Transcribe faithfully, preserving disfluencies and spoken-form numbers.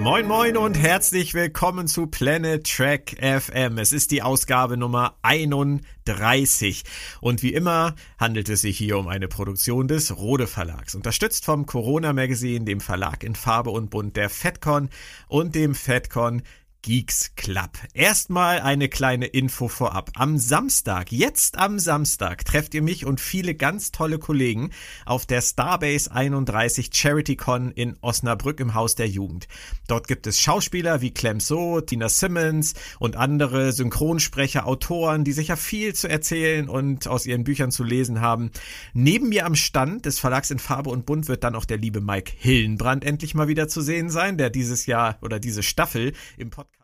Moin moin und herzlich willkommen zu Planet Trek F M. Es ist die Ausgabe Nummer einunddreißig und wie immer handelt es sich hier um eine Produktion des Rode Verlags, unterstützt vom Corona Magazine, dem Verlag in Farbe und Bunt der FedCon und dem FedCon Geeks Club. Erstmal eine kleine Info vorab. Am Samstag, jetzt am Samstag, trefft ihr mich und viele ganz tolle Kollegen auf der Starbase einunddreißig CharityCon in Osnabrück im Haus der Jugend. Dort gibt es Schauspieler wie Clem So, Tina Simmons und andere Synchronsprecher, Autoren, die sicher viel zu erzählen und aus ihren Büchern zu lesen haben. Neben mir am Stand des Verlags in Farbe und Bunt wird dann auch der liebe Mike Hillenbrand endlich mal wieder zu sehen sein, der dieses Jahr oder diese Staffel im Podcast